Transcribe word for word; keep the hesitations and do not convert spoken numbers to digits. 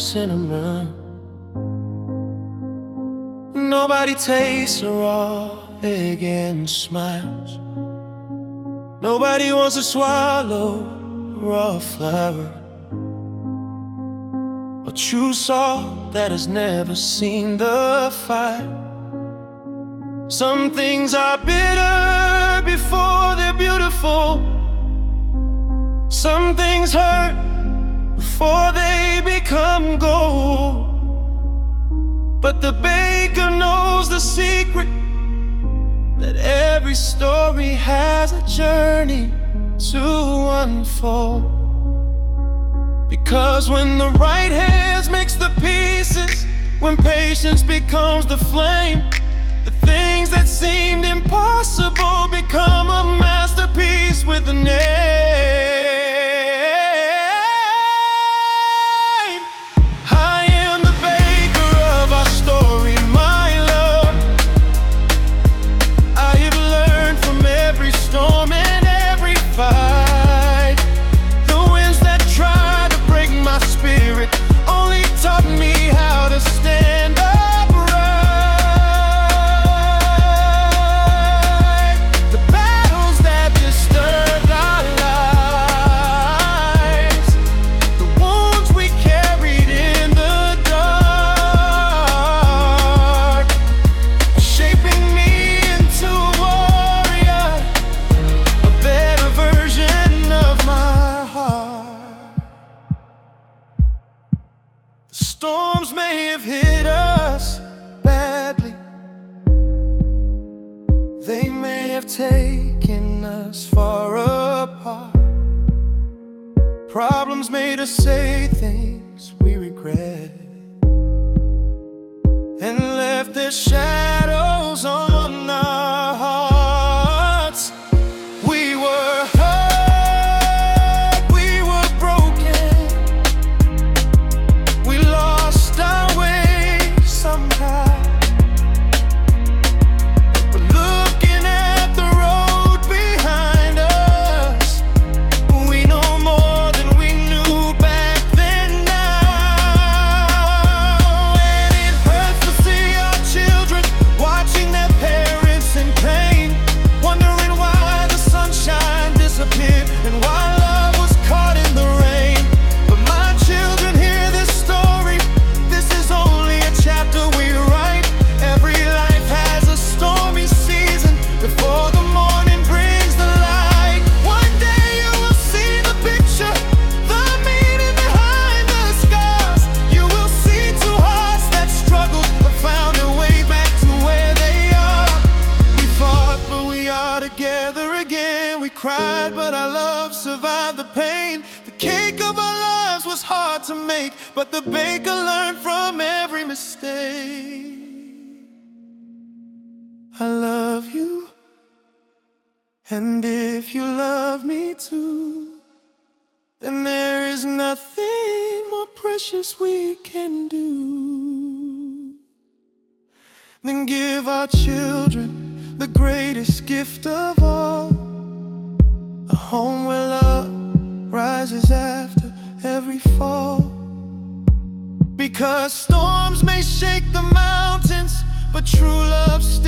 cinnamon. Nobody tastes a raw egg and smiles. Nobody wants to swallow raw flour or true salt that has never seen the fire. Some things are bitter before they're beautiful. Some things hurt before they become gold. But the baker knows the secret, that every story has a journey to unfold. Because when the right hands mix the pieces, when patience becomes the flame, the things that seemed impossible become a masterpiece with a name. I am the baker of our story, my love. I have learned from every storm and every fight. The winds that try to break my spirit only taught me how to stand up. Storms may have hit us badly, they may have taken us far apart. Problems made us say things we regret and left their shadows on our hearts. We were hurt, we were broken, we lost our way somehow. But looking at the road behind us, we know more than we knew back then now. And it hurts to see our children watching their parents in pain, wondering why the sunshine disappeared and why love was caught in the rain. But my children, hear this story. This is only a chapter we write. Every life has a stormy season before the morning brings the light. One day you will see the picture, the meaning behind the scars. You will see two hearts that struggled but found their way back to where they are. We fought, but we are together again. We cried, but our love survived the pain. The cake of our lives was hard to make, but the baker learned from every mistake. I love you, and if you love me too, then there is nothing more precious we can do than give our children the greatest gift of all, a home where love rises after every fall. Because storms may shake the mountains, but true love